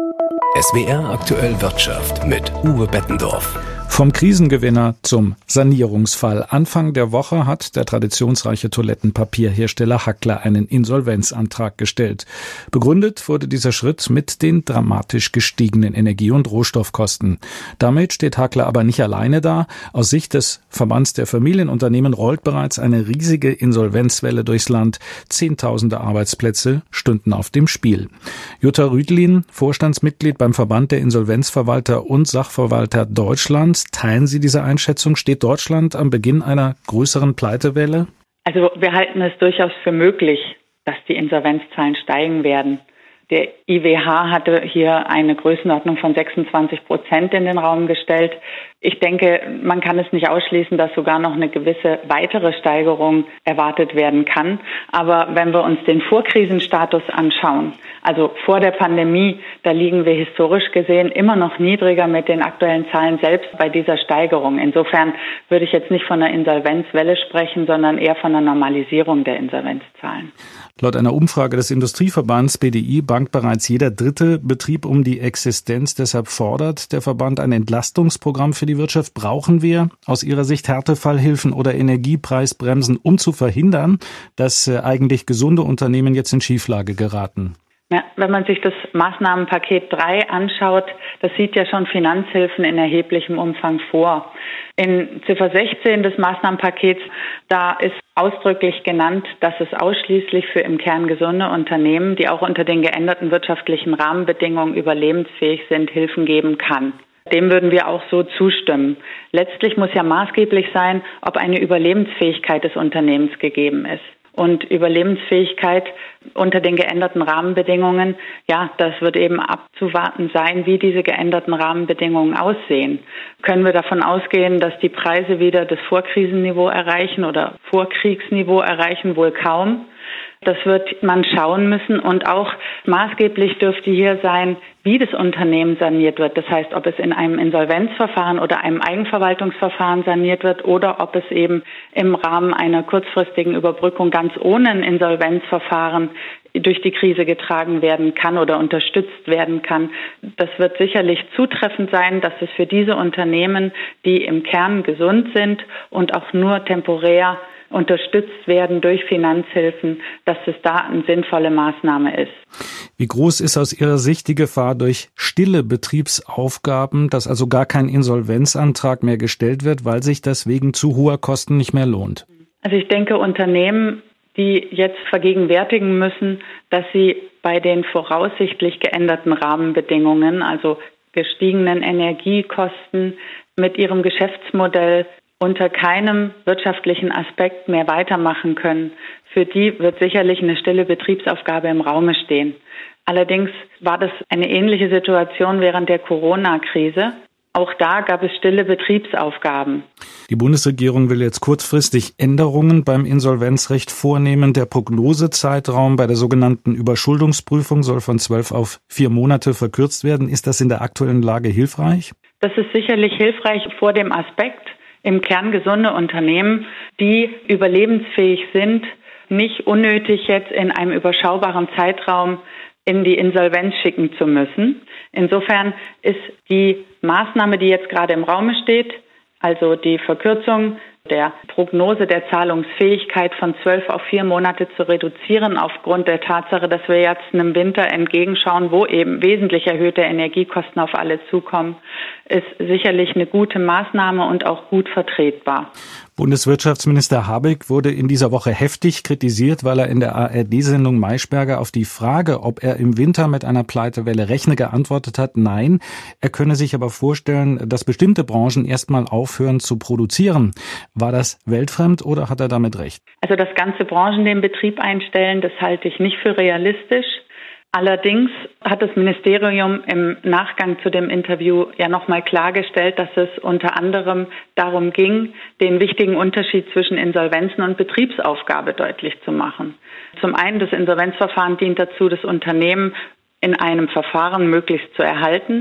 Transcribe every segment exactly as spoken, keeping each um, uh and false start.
S W R Aktuell Wirtschaft mit Uwe Bettendorf. Vom Krisengewinner zum Sanierungsfall. Anfang der Woche hat der traditionsreiche Toilettenpapierhersteller Hackler einen Insolvenzantrag gestellt. Begründet wurde dieser Schritt mit den dramatisch gestiegenen Energie- und Rohstoffkosten. Damit steht Hackler aber nicht alleine da. Aus Sicht des Verbands der Familienunternehmen rollt bereits eine riesige Insolvenzwelle durchs Land. Zehntausende Arbeitsplätze stünden auf dem Spiel. Jutta Rüdlin, Vorstandsmitglied beim Verband der Insolvenzverwalter und Sachverwalter Deutschlands. Teilen Sie diese Einschätzung? Steht Deutschland am Beginn einer größeren Pleitewelle? Also wir halten es durchaus für möglich, dass die Insolvenzzahlen steigen werden. Der I W H hatte hier eine Größenordnung von sechsundzwanzig Prozent in den Raum gestellt. Ich denke, man kann es nicht ausschließen, dass sogar noch eine gewisse weitere Steigerung erwartet werden kann. Aber wenn wir uns den Vorkrisenstatus anschauen, also vor der Pandemie, da liegen wir historisch gesehen immer noch niedriger mit den aktuellen Zahlen selbst bei dieser Steigerung. Insofern würde ich jetzt nicht von einer Insolvenzwelle sprechen, sondern eher von einer Normalisierung der Insolvenzzahlen. Laut einer Umfrage des Industrieverbands B D I bangt bereits jeder dritte Betrieb um die Existenz. Deshalb fordert der Verband ein Entlastungsprogramm für die Wirtschaft. Brauchen wir aus Ihrer Sicht Härtefallhilfen oder Energiepreisbremsen, um zu verhindern, dass äh, eigentlich gesunde Unternehmen jetzt in Schieflage geraten? Ja, wenn man sich das Maßnahmenpaket drei anschaut, das sieht ja schon Finanzhilfen in erheblichem Umfang vor. In Ziffer sechzehn des Maßnahmenpakets, da ist ausdrücklich genannt, dass es ausschließlich für im Kern gesunde Unternehmen, die auch unter den geänderten wirtschaftlichen Rahmenbedingungen überlebensfähig sind, Hilfen geben kann. Dem würden wir auch so zustimmen. Letztlich muss ja maßgeblich sein, ob eine Überlebensfähigkeit des Unternehmens gegeben ist. Und Überlebensfähigkeit unter den geänderten Rahmenbedingungen, ja, das wird eben abzuwarten sein, wie diese geänderten Rahmenbedingungen aussehen. Können wir davon ausgehen, dass die Preise wieder das Vorkrisenniveau erreichen oder Vorkriegsniveau erreichen? Wohl kaum. Das wird man schauen müssen und auch maßgeblich dürfte hier sein, wie das Unternehmen saniert wird. Das heißt, ob es in einem Insolvenzverfahren oder einem Eigenverwaltungsverfahren saniert wird oder ob es eben im Rahmen einer kurzfristigen Überbrückung ganz ohne ein Insolvenzverfahren durch die Krise getragen werden kann oder unterstützt werden kann. Das wird sicherlich zutreffend sein, dass es für diese Unternehmen, die im Kern gesund sind und auch nur temporär unterstützt werden durch Finanzhilfen, dass es da eine sinnvolle Maßnahme ist. Wie groß ist aus Ihrer Sicht die Gefahr durch stille Betriebsaufgaben, dass also gar kein Insolvenzantrag mehr gestellt wird, weil sich das wegen zu hoher Kosten nicht mehr lohnt? Also ich denke, Unternehmen, die jetzt vergegenwärtigen müssen, dass sie bei den voraussichtlich geänderten Rahmenbedingungen, also gestiegenen Energiekosten, mit ihrem Geschäftsmodell unter keinem wirtschaftlichen Aspekt mehr weitermachen können. Für die wird sicherlich eine stille Betriebsaufgabe im Raume stehen. Allerdings war das eine ähnliche Situation während der Corona-Krise. Auch da gab es stille Betriebsaufgaben. Die Bundesregierung will jetzt kurzfristig Änderungen beim Insolvenzrecht vornehmen. Der Prognosezeitraum bei der sogenannten Überschuldungsprüfung soll von zwölf auf vier Monate verkürzt werden. Ist das in der aktuellen Lage hilfreich? Das ist sicherlich hilfreich vor dem Aspekt, im Kern gesunde Unternehmen, die überlebensfähig sind, nicht unnötig jetzt in einem überschaubaren Zeitraum in die Insolvenz schicken zu müssen. Insofern ist die Maßnahme, die jetzt gerade im Raume steht, also die Verkürzung der Prognose der Zahlungsfähigkeit von zwölf auf vier Monate zu reduzieren, aufgrund der Tatsache, dass wir jetzt einem Winter entgegenschauen, wo eben wesentlich erhöhte Energiekosten auf alle zukommen, ist sicherlich eine gute Maßnahme und auch gut vertretbar. Bundeswirtschaftsminister Habeck wurde in dieser Woche heftig kritisiert, weil er in der A R D-Sendung Maischberger auf die Frage, ob er im Winter mit einer Pleitewelle rechne, geantwortet hat, nein. Er könne sich aber vorstellen, dass bestimmte Branchen erstmal aufhören zu produzieren. War das weltfremd oder hat er damit recht? Also das ganze Branchen den Betrieb einstellen, das halte ich nicht für realistisch. Allerdings hat das Ministerium im Nachgang zu dem Interview ja nochmal klargestellt, dass es unter anderem darum ging, den wichtigen Unterschied zwischen Insolvenzen und Betriebsaufgabe deutlich zu machen. Zum einen, das Insolvenzverfahren dient dazu, das Unternehmen in einem Verfahren möglichst zu erhalten.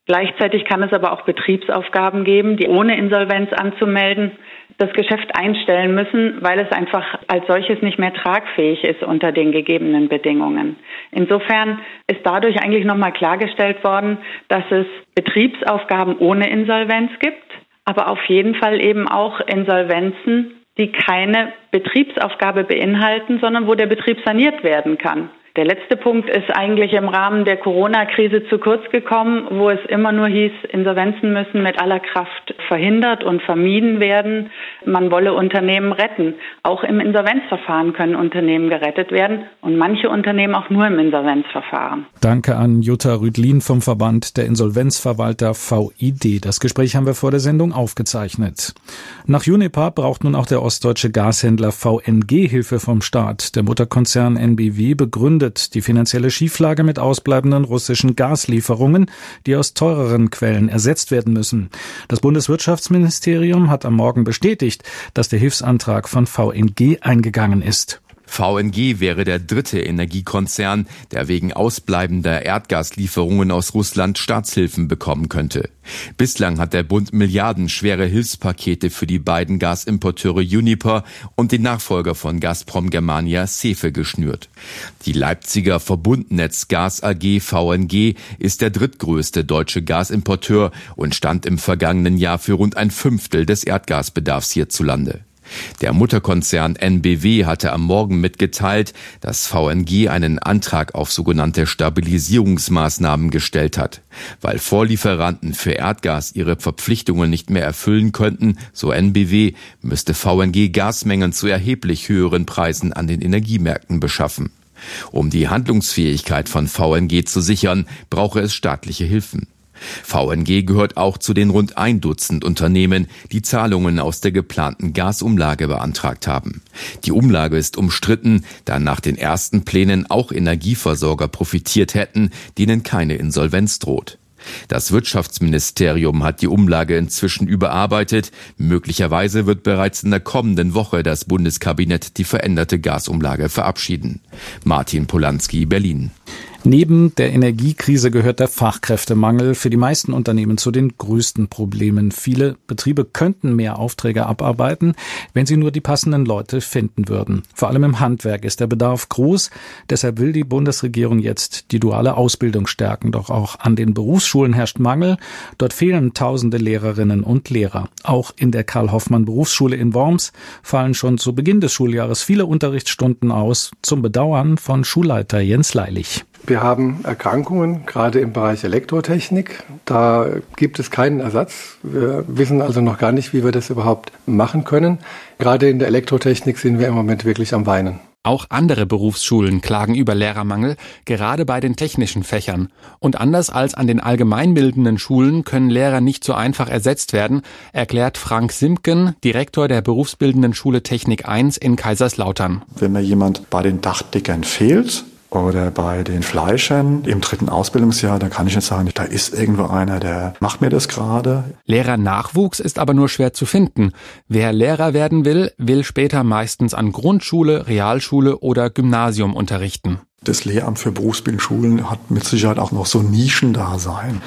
Gleichzeitig kann es aber auch Betriebsaufgaben geben, die ohne Insolvenz anzumelden das Geschäft einstellen müssen, weil es einfach als solches nicht mehr tragfähig ist unter den gegebenen Bedingungen. Insofern ist dadurch eigentlich nochmal klargestellt worden, dass es Betriebsaufgaben ohne Insolvenz gibt, aber auf jeden Fall eben auch Insolvenzen, die keine Betriebsaufgabe beinhalten, sondern wo der Betrieb saniert werden kann. Der letzte Punkt ist eigentlich im Rahmen der Corona-Krise zu kurz gekommen, wo es immer nur hieß, Insolvenzen müssen mit aller Kraft verhindert und vermieden werden. Man wolle Unternehmen retten. Auch im Insolvenzverfahren können Unternehmen gerettet werden und manche Unternehmen auch nur im Insolvenzverfahren. Danke an Jutta Rüdlin vom Verband der Insolvenzverwalter V I D. Das Gespräch haben wir vor der Sendung aufgezeichnet. Nach Uniper braucht nun auch der ostdeutsche Gashändler V N G Hilfe vom Staat. Der Mutterkonzern N B W begründet die finanzielle Schieflage mit ausbleibenden russischen Gaslieferungen, die aus teureren Quellen ersetzt werden müssen. Das Bundeswirtschaftsministerium hat am Morgen bestätigt, dass der Hilfsantrag von V N G eingegangen ist. V N G wäre der dritte Energiekonzern, der wegen ausbleibender Erdgaslieferungen aus Russland Staatshilfen bekommen könnte. Bislang hat der Bund milliardenschwere Hilfspakete für die beiden Gasimporteure Uniper und den Nachfolger von Gazprom Germania Sefe geschnürt. Die Leipziger Verbundnetz Gas A G V N G ist der drittgrößte deutsche Gasimporteur und stand im vergangenen Jahr für rund ein Fünftel des Erdgasbedarfs hierzulande. Der Mutterkonzern N B W hatte am Morgen mitgeteilt, dass V N G einen Antrag auf sogenannte Stabilisierungsmaßnahmen gestellt hat. Weil Vorlieferanten für Erdgas ihre Verpflichtungen nicht mehr erfüllen könnten, so N B W, müsste V N G Gasmengen zu erheblich höheren Preisen an den Energiemärkten beschaffen. Um die Handlungsfähigkeit von V N G zu sichern, brauche es staatliche Hilfen. V N G gehört auch zu den rund ein Dutzend Unternehmen, die Zahlungen aus der geplanten Gasumlage beantragt haben. Die Umlage ist umstritten, da nach den ersten Plänen auch Energieversorger profitiert hätten, denen keine Insolvenz droht. Das Wirtschaftsministerium hat die Umlage inzwischen überarbeitet. Möglicherweise wird bereits in der kommenden Woche das Bundeskabinett die veränderte Gasumlage verabschieden. Martin Polanski, Berlin. Neben der Energiekrise gehört der Fachkräftemangel für die meisten Unternehmen zu den größten Problemen. Viele Betriebe könnten mehr Aufträge abarbeiten, wenn sie nur die passenden Leute finden würden. Vor allem im Handwerk ist der Bedarf groß. Deshalb will die Bundesregierung jetzt die duale Ausbildung stärken. Doch auch an den Berufsschulen herrscht Mangel. Dort fehlen tausende Lehrerinnen und Lehrer. Auch in der Karl-Hoffmann-Berufsschule in Worms fallen schon zu Beginn des Schuljahres viele Unterrichtsstunden aus, zum Bedauern von Schulleiter Jens Leilich. Wir haben Erkrankungen, gerade im Bereich Elektrotechnik. Da gibt es keinen Ersatz. Wir wissen also noch gar nicht, wie wir das überhaupt machen können. Gerade in der Elektrotechnik sind wir im Moment wirklich am Weinen. Auch andere Berufsschulen klagen über Lehrermangel, gerade bei den technischen Fächern. Und anders als an den allgemeinbildenden Schulen können Lehrer nicht so einfach ersetzt werden, erklärt Frank Simken, Direktor der berufsbildenden Schule Technik eins in Kaiserslautern. Wenn mir jemand bei den Dachdeckern fehlt, oder bei den Fleischern im dritten Ausbildungsjahr, da kann ich nicht sagen, da ist irgendwo einer, der macht mir das gerade. Lehrernachwuchs ist aber nur schwer zu finden. Wer Lehrer werden will, will später meistens an Grundschule, Realschule oder Gymnasium unterrichten. Das Lehramt für berufsbildende Schulen hat mit Sicherheit auch noch so Nischendasein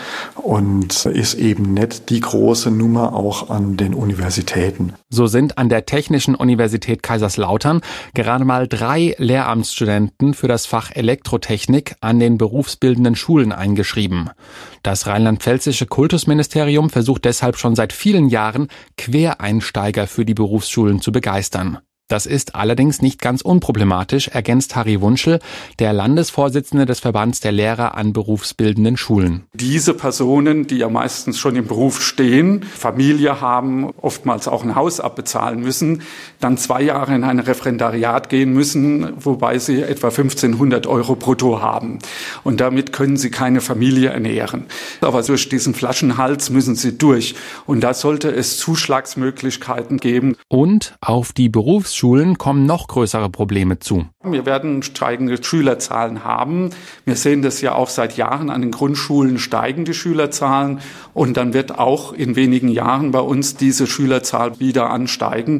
und ist eben nicht die große Nummer auch an den Universitäten. So sind an der Technischen Universität Kaiserslautern gerade mal drei Lehramtsstudenten für das Fach Elektrotechnik an den berufsbildenden Schulen eingeschrieben. Das rheinland-pfälzische Kultusministerium versucht deshalb schon seit vielen Jahren, Quereinsteiger für die Berufsschulen zu begeistern. Das ist allerdings nicht ganz unproblematisch, ergänzt Harry Wunschel, der Landesvorsitzende des Verbands der Lehrer an berufsbildenden Schulen. Diese Personen, die ja meistens schon im Beruf stehen, Familie haben, oftmals auch ein Haus abbezahlen müssen, dann zwei Jahre in ein Referendariat gehen müssen, wobei sie etwa fünfzehnhundert Euro brutto haben. Und damit können sie keine Familie ernähren. Aber durch diesen Flaschenhals müssen sie durch. Und da sollte es Zuschlagsmöglichkeiten geben. Und auf die Berufsschulen Schulen kommen noch größere Probleme zu. Wir werden steigende Schülerzahlen haben. Wir sehen das ja auch seit Jahren an den Grundschulen steigen die Schülerzahlen. Und dann wird auch in wenigen Jahren bei uns diese Schülerzahl wieder ansteigen.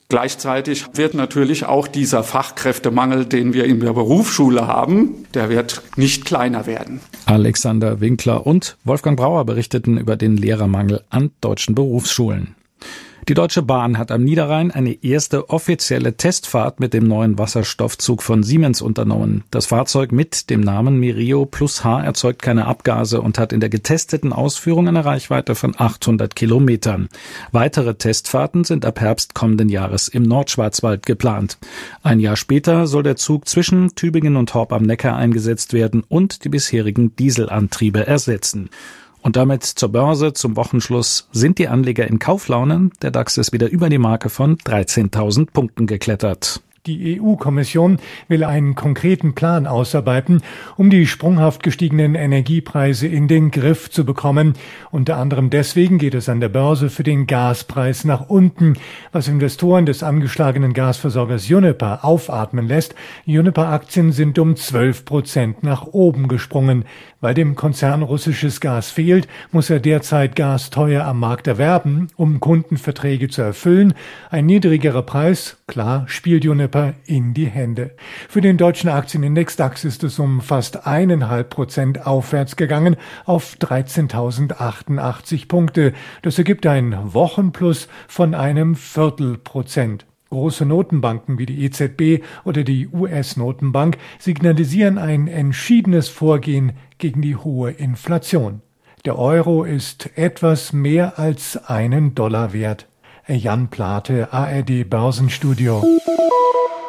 Gleichzeitig wird natürlich auch dieser Fachkräftemangel, den wir in der Berufsschule haben, der wird nicht kleiner werden. Alexander Winkler und Wolfgang Brauer berichteten über den Lehrermangel an deutschen Berufsschulen. Die Deutsche Bahn hat am Niederrhein eine erste offizielle Testfahrt mit dem neuen Wasserstoffzug von Siemens unternommen. Das Fahrzeug mit dem Namen Mirio Plus H erzeugt keine Abgase und hat in der getesteten Ausführung eine Reichweite von achthundert Kilometern. Weitere Testfahrten sind ab Herbst kommenden Jahres im Nordschwarzwald geplant. Ein Jahr später soll der Zug zwischen Tübingen und Horb am Neckar eingesetzt werden und die bisherigen Dieselantriebe ersetzen. Und damit zur Börse. Zum Wochenschluss sind die Anleger in Kauflaune. Der DAX ist wieder über die Marke von dreizehntausend Punkten geklettert. Die E U-Kommission will einen konkreten Plan ausarbeiten, um die sprunghaft gestiegenen Energiepreise in den Griff zu bekommen. Unter anderem deswegen geht es an der Börse für den Gaspreis nach unten, was Investoren des angeschlagenen Gasversorgers Uniper aufatmen lässt. Uniper-Aktien sind um zwölf Prozent nach oben gesprungen. Weil dem Konzern russisches Gas fehlt, muss er derzeit Gas teuer am Markt erwerben, um Kundenverträge zu erfüllen. Ein niedrigerer Preis, klar, spielt Uniper in die Hände. Für den deutschen Aktienindex DAX ist es um fast eineinhalb Prozent aufwärts gegangen auf dreizehntausendachtzig Punkte. Das ergibt ein Wochenplus von einem Viertelprozent. Große Notenbanken wie die E Z B oder die U S-Notenbank signalisieren ein entschiedenes Vorgehen gegen die hohe Inflation. Der Euro ist etwas mehr als einen Dollar wert. Jan Plate, A R D Börsenstudio.